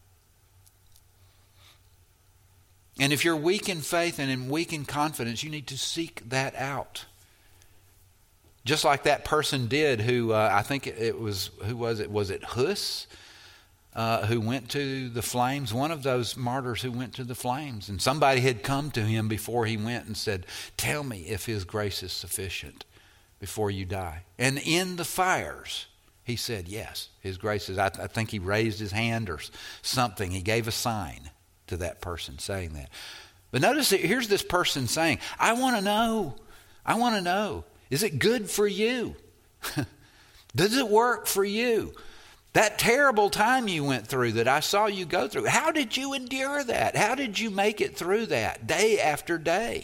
And if you're weak in faith and weak in confidence, you need to seek that out. Just like that person did who, I think it was, who was it? Was it Hus? Who went to the flames, one of those martyrs who went to the flames. And somebody had come to him before he went and said, tell me if His grace is sufficient before you die. And in the fires, he said, yes, His grace is. I think he raised his hand or something. He gave a sign to that person saying that. But notice that here's this person saying, I want to know, is it good for you? Does it work for you? That terrible time you went through that I saw you go through, how did you endure that? How did you make it through that day after day?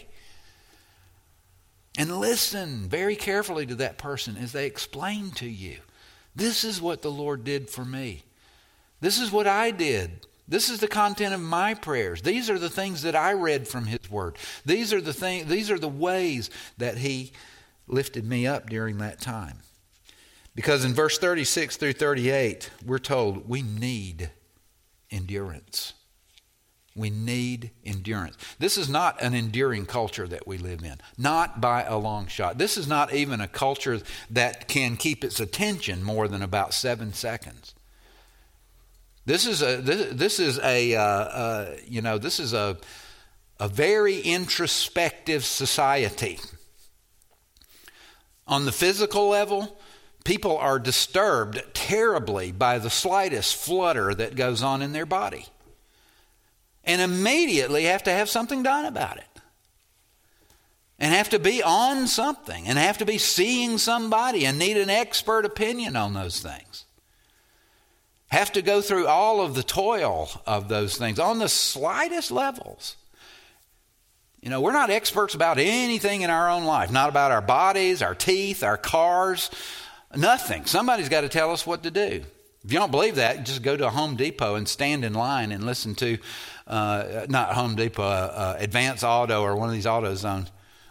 And listen very carefully to that person as they explain to you, this is what the Lord did for me. This is what I did. This is the content of my prayers. These are the things that I read from His Word. These are the ways that He lifted me up during that time. Because in verse 36 through 38, we're told we need endurance. We need endurance. This is not an enduring culture that we live in. Not by a long shot. This is not even a culture that can keep its attention more than about 7 seconds. This is a very introspective society. On the physical level, people are disturbed terribly by the slightest flutter that goes on in their body. And immediately have to have something done about it. And have to be on something. And have to be seeing somebody and need an expert opinion on those things. Have to go through all of the toil of those things on the slightest levels. You know, we're not experts about anything in our own life. Not about our bodies, our teeth, our cars. Nothing. Somebody's got to tell us what to do. If you don't believe that, just go to a Home Depot and stand in line and listen to, not Home Depot, Advance Auto or one of these AutoZones.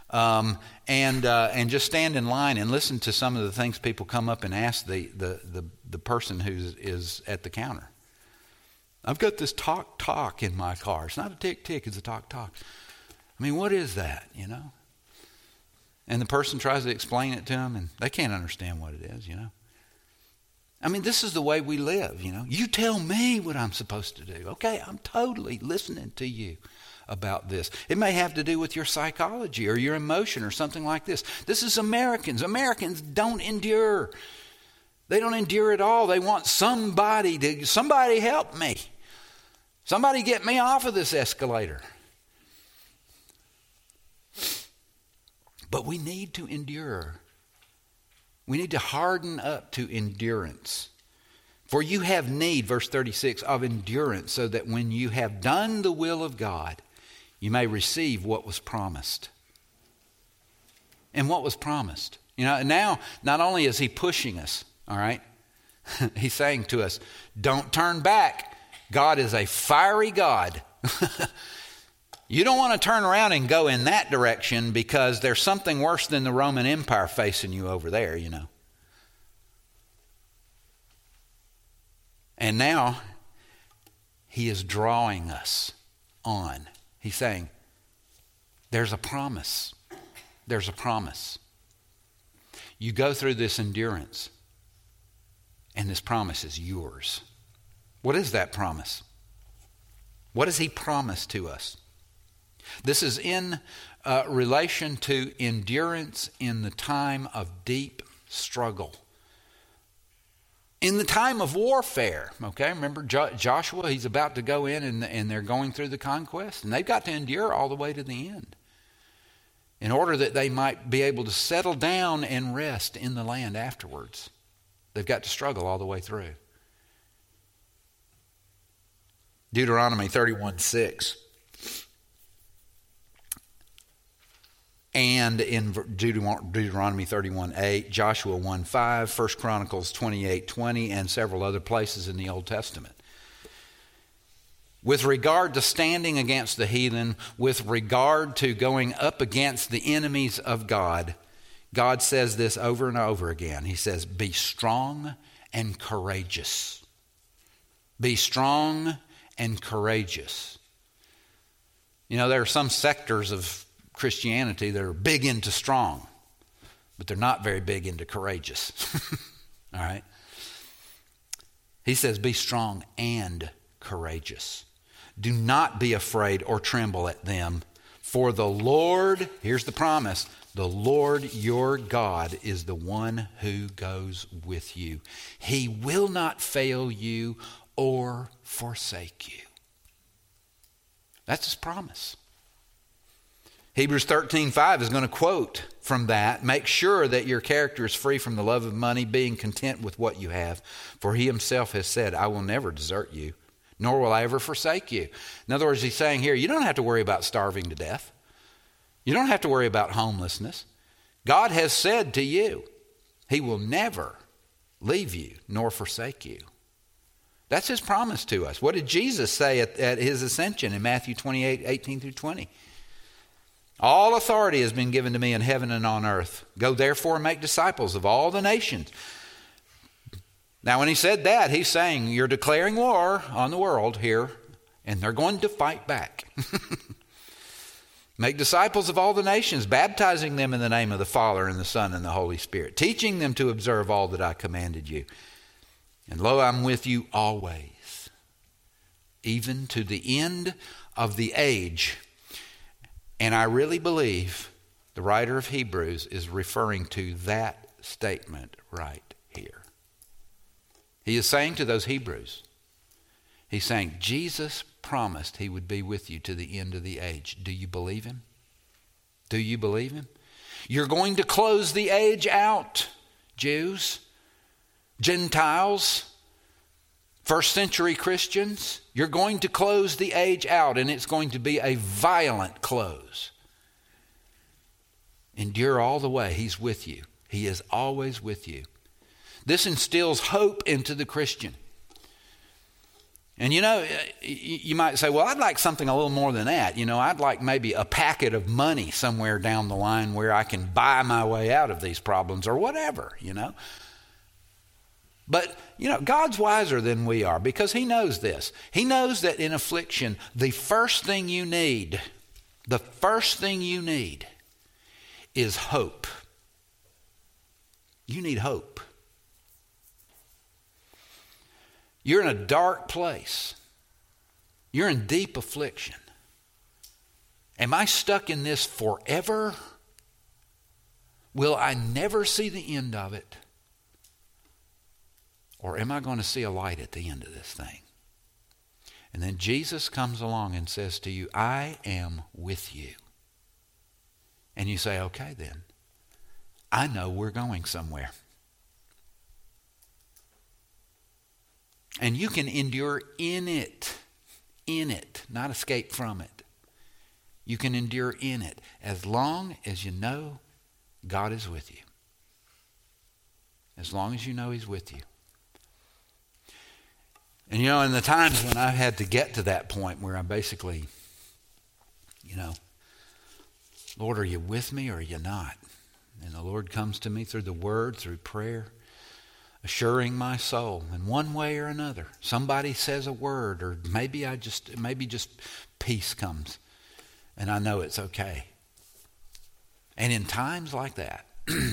And just stand in line and listen to some of the things people come up and ask the person who is at the counter. I've got this talk in my car. It's not a tick, it's a talk. I mean, what is that, you know? And the person tries to explain it to them, and they can't understand what it is, you know. I mean, this is the way we live, you know. You tell me what I'm supposed to do. Okay, I'm totally listening to you about this. It may have to do with your psychology or your emotion or something like this. This is Americans. Americans don't endure. They don't endure at all. They want somebody help me. Somebody get me off of this escalator. But we need to endure. We need to harden up to endurance. For you have need, verse 36, of endurance, so that when you have done the will of God, you may receive what was promised. And what was promised? Now, not only is he pushing us, all right, he's saying to us, don't turn back. God is a fiery God. You don't want to turn around and go in that direction because there's something worse than the Roman Empire facing you over there, And now he is drawing us on. He's saying, there's a promise. There's a promise. You go through this endurance, and this promise is yours. What is that promise? What does he promise to us? This is in relation to endurance in the time of deep struggle. In the time of warfare, okay? Remember Joshua, he's about to go in and they're going through the conquest. And they've got to endure all the way to the end in order that they might be able to settle down and rest in the land afterwards. They've got to struggle all the way through. Deuteronomy 31:6. And in Deuteronomy 31:8, Joshua 1:5, 1 Chronicles 28:20, and several other places in the Old Testament. With regard to standing against the heathen, with regard to going up against the enemies of God, God says this over and over again. He says, be strong and courageous. Be strong and courageous. There are some sectors of Christianity that are big into strong, but they're not very big into courageous. All right? He says, be strong and courageous. Do not be afraid or tremble at them, for the Lord, here's the promise, the Lord your God is the one who goes with you. He will not fail you or forsake you. That's his promise. Hebrews 13:5 is going to quote from that. Make sure that your character is free from the love of money, being content with what you have. For he himself has said, I will never desert you, nor will I ever forsake you. In other words, he's saying here, you don't have to worry about starving to death. You don't have to worry about homelessness. God has said to you, he will never leave you nor forsake you. That's his promise to us. What did Jesus say at his ascension in Matthew 28:18-20? All authority has been given to me in heaven and on earth. Go therefore and make disciples of all the nations. Now when he said that, he's saying you're declaring war on the world here, and they're going to fight back. Make disciples of all the nations, baptizing them in the name of the Father and the Son and the Holy Spirit, teaching them to observe all that I commanded you. And lo, I'm with you always, even to the end of the age. And I really believe the writer of Hebrews is referring to that statement right here. He is saying to those Hebrews, he's saying, Jesus promised he would be with you to the end of the age. Do you believe him? Do you believe him? You're going to close the age out, Jews, Gentiles, first century Christians. You're going to close the age out, and it's going to be a violent close. Endure all the way. He's with you. He is always with you. This instills hope into the Christian. And you might say, well, I'd like something a little more than that. I'd like maybe a packet of money somewhere down the line where I can buy my way out of these problems or whatever, But, God's wiser than we are because he knows this. He knows that in affliction, the first thing you need is hope. You need hope. You're in a dark place. You're in deep affliction. Am I stuck in this forever? Will I never see the end of it? Or am I going to see a light at the end of this thing? And then Jesus comes along and says to you, I am with you. And you say, okay then, I know we're going somewhere. And you can endure in it, not escape from it. You can endure in it as long as you know God is with you. As long as you know He's with you. And in the times when I had to get to that point where I basically, Lord, are you with me or are you not? And the Lord comes to me through the Word, through prayer, assuring my soul in one way or another. Somebody says a word, or maybe just peace comes, and I know it's okay. And in times like that,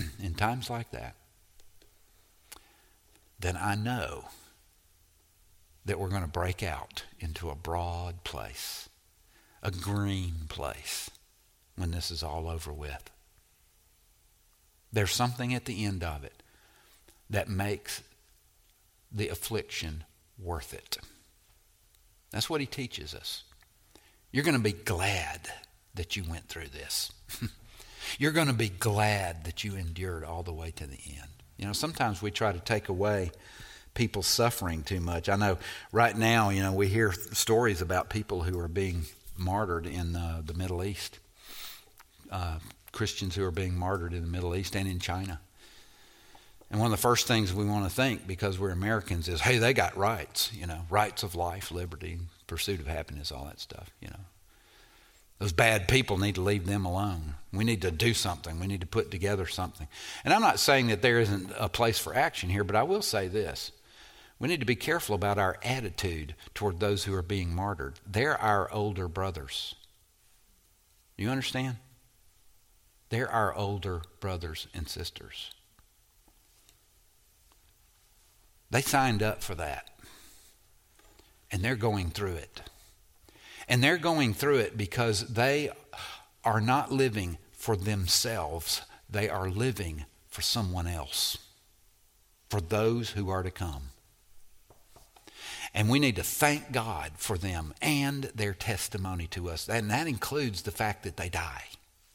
then I know that we're going to break out into a broad place, a green place, when this is all over with. There's something at the end of it that makes the affliction worth it. That's what He teaches us. You're going to be glad that you went through this. You're going to be glad that you endured all the way to the end. Sometimes we try to take away people's suffering too much. I know right now, we hear stories about people who are being martyred in the Middle East. Christians who are being martyred in the Middle East and in China. And one of the first things we want to think, because we're Americans, is, hey, they got rights, rights of life, liberty, pursuit of happiness, all that stuff, Those bad people need to leave them alone. We need to do something. We need to put together something. And I'm not saying that there isn't a place for action here, but I will say this. We need to be careful about our attitude toward those who are being martyred. They're our older brothers. You understand? They're our older brothers and sisters. They signed up for that. And they're going through it. And they're going through it because they are not living for themselves. They are living for someone else. For those who are to come. And we need to thank God for them and their testimony to us. And that includes the fact that they die.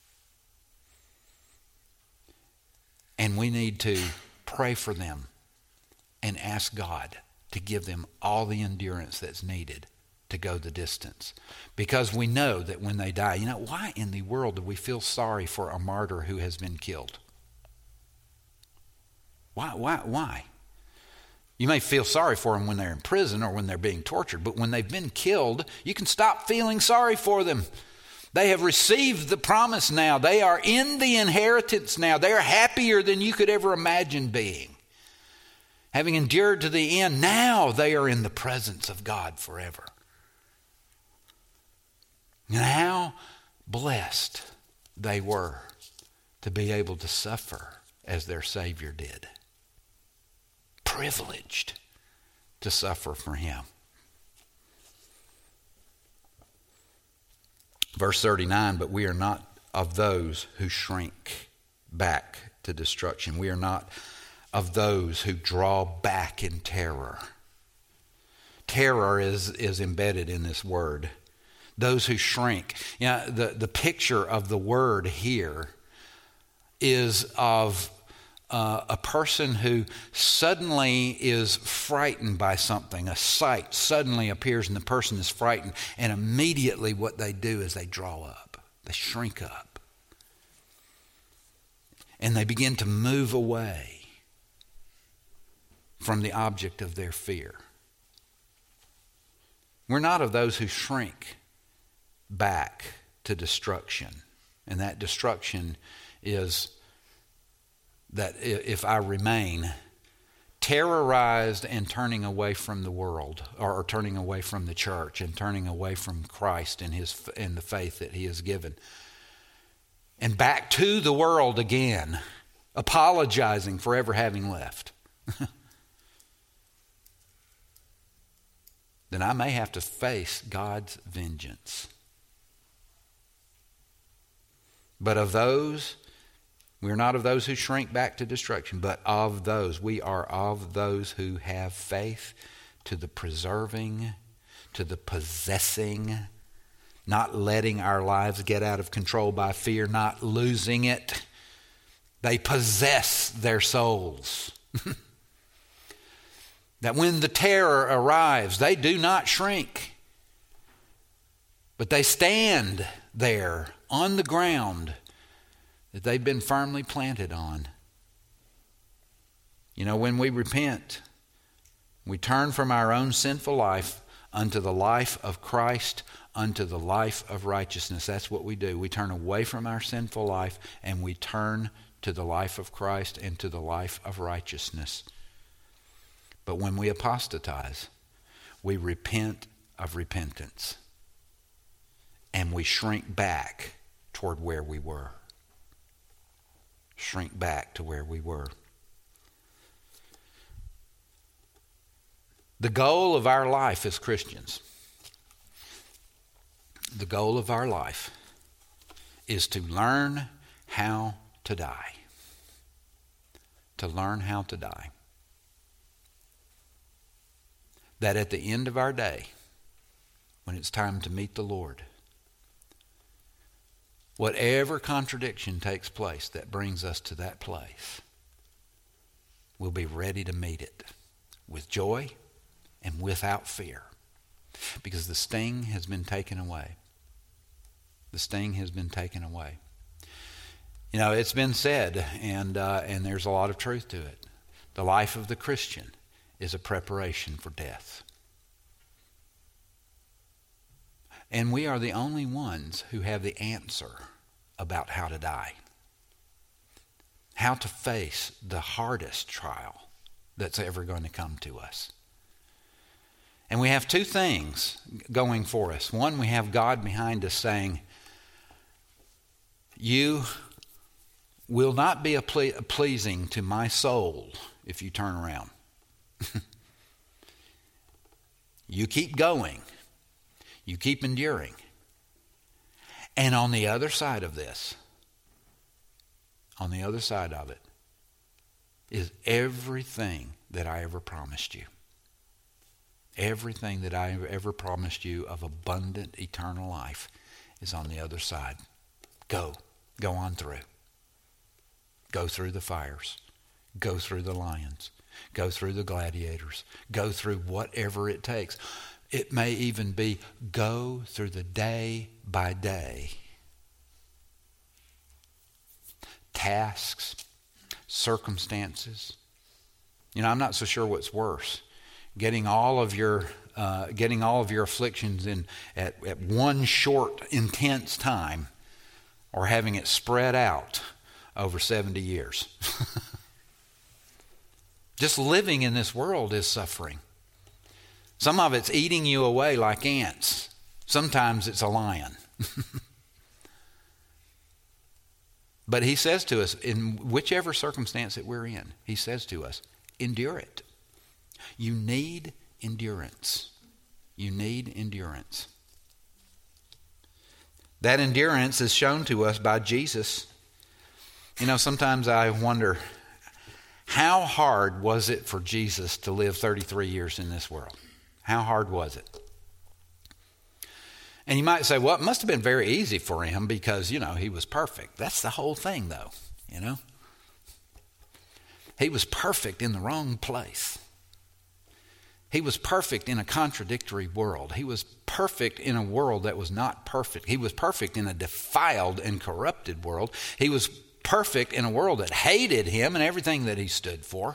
And we need to pray for them and ask God to give them all the endurance that's needed to go the distance. Because we know that when they die, why in the world do we feel sorry for a martyr who has been killed? Why? You may feel sorry for them when they're in prison or when they're being tortured, but when they've been killed, you can stop feeling sorry for them. They have received the promise now. They are in the inheritance now. They are happier than you could ever imagine being. Having endured to the end, now they are in the presence of God forever. And how blessed they were to be able to suffer as their Savior did. Privileged to suffer for Him. Verse 39, but we are not of those who shrink back to destruction. We are not of those who draw back in terror. Terror is embedded in this word. Those who shrink. The picture of the word here is of a person who suddenly is frightened by something. A sight suddenly appears and the person is frightened. And immediately what they do is they draw up. They shrink up. And they begin to move away from the object of their fear. We're not of those who shrink back to destruction. And that destruction is that if I remain terrorized and turning away from the world, or turning away from the church and turning away from Christ and the faith that He has given, and back to the world again, apologizing for ever having left, then I may have to face God's vengeance. But of those, we're not of those who shrink back to destruction, but of those, we are of those who have faith to the preserving, to the possessing, not letting our lives get out of control by fear, not losing it. They possess their souls. That when the terror arrives, they do not shrink, but they stand there on the ground that they've been firmly planted on. You know, when we repent, we turn from our own sinful life unto the life of Christ, unto the life of righteousness. That's what we do. We turn away from our sinful life and we turn to the life of Christ and to the life of righteousness. But when we apostatize, we repent of repentance and we shrink back toward where we were. Shrink back to where we were. The goal of our life as Christians, the goal of our life is to learn how to die. To learn how to die. That at the end of our day, when it's time to meet the Lord, whatever contradiction takes place that brings us to that place, we'll be ready to meet it with joy and without fear, because the sting has been taken away. The sting has been taken away. You know, it's been said, and there's a lot of truth to it. The life of the Christian is a preparation for death. And we are the only ones who have the answer about how to die. How to face the hardest trial that's ever going to come to us. And we have two things going for us. One, we have God behind us saying, you will not be pleasing to my soul if you turn around. You keep going. You keep enduring. And on the other side of this, on the other side of it, is everything that I ever promised you. Everything that I ever promised you of abundant eternal life is on the other side. Go on through. Go through the fires. Go through the lions. Go through the gladiators. Go through whatever it takes. It may even be go through the day by day tasks, circumstances. You know, I'm not so sure what's worse. Getting all of your afflictions in at one short, intense time, or having it spread out over 70 years. Just living in this world is suffering. Some of it's eating you away like ants. Sometimes it's a lion. But he says to us, in whichever circumstance that we're in, he says to us, endure it. You need endurance. You need endurance. That endurance is shown to us by Jesus. You know, sometimes I wonder, how hard was it for Jesus to live 33 years in this world? How hard was it? And you might say, well, it must have been very easy for him because, you know, he was perfect. That's the whole thing, though, you know. He was perfect in the wrong place. He was perfect in a contradictory world. He was perfect in a world that was not perfect. He was perfect in a defiled and corrupted world. He was perfect in a world that hated him and everything that he stood for.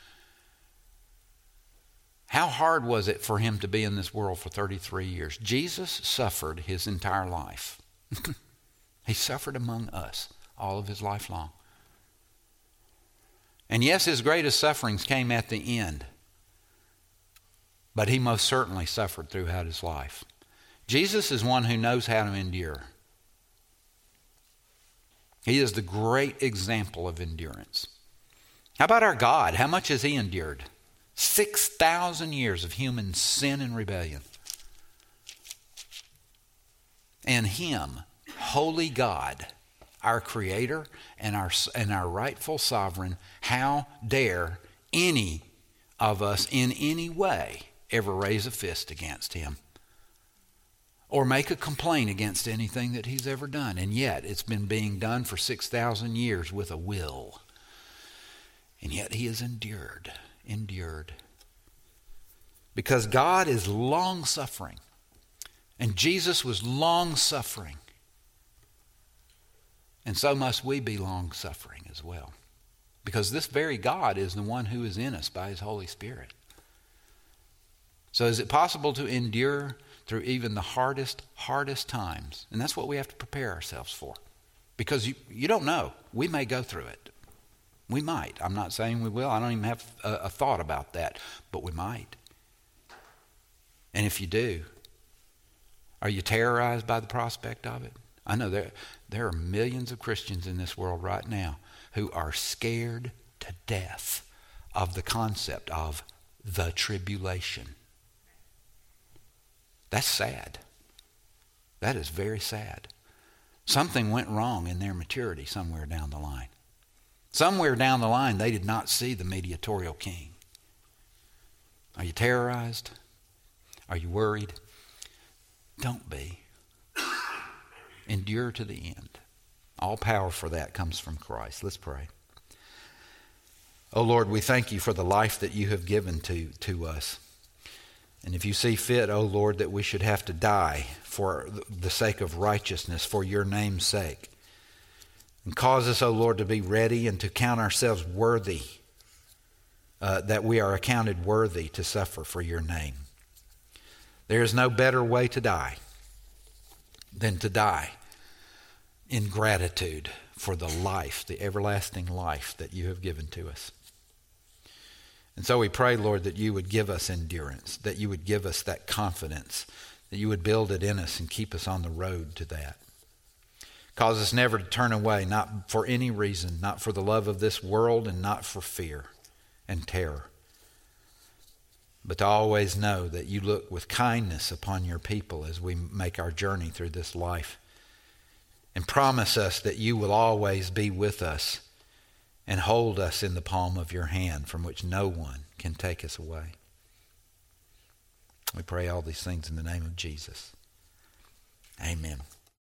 How hard was it for him to be in this world for 33 years? Jesus suffered his entire life. He suffered among us all of his life long. And yes, his greatest sufferings came at the end. But he most certainly suffered throughout his life. Jesus is one who knows how to endure. He is the great example of endurance. How about our God? How much has he endured? 6,000 years of human sin and rebellion. And him, holy God, our creator and our rightful sovereign, how dare any of us in any way ever raise a fist against him or make a complaint against anything that he's ever done? And yet it's been being done for 6,000 years with a will. And yet he has endured. Because God is long-suffering. And Jesus was long-suffering. And so must we be long-suffering as well. Because this very God is the one who is in us by his Holy Spirit. So is it possible to endure through even the hardest times? And that's what we have to prepare ourselves for. Because you don't know. We may go through it. We might. I'm not saying we will. I don't even have a thought about that. But we might. And if you do, are you terrorized by the prospect of it? I know there are millions of Christians in this world right now who are scared to death of the concept of the tribulation. That's sad. That is very sad. Something went wrong in their maturity somewhere down the line. Somewhere down the line, they did not see the mediatorial king. Are you terrorized? Are you worried? Don't be. Endure to the end. All power for that comes from Christ. Let's pray. Oh Lord, we thank you for the life that you have given to us. And if you see fit, oh Lord, that we should have to die for the sake of righteousness, for your name's sake. And cause us, oh Lord, to be ready and to count ourselves worthy, that we are accounted worthy to suffer for your name. There is no better way to die than to die in gratitude for the life, the everlasting life that you have given to us. And so we pray, Lord, that you would give us endurance, that you would give us that confidence, that you would build it in us and keep us on the road to that. Cause us never to turn away, not for any reason, not for the love of this world and not for fear and terror, but to always know that you look with kindness upon your people as we make our journey through this life. And promise us that you will always be with us and hold us in the palm of your hand from which no one can take us away. We pray all these things in the name of Jesus. Amen.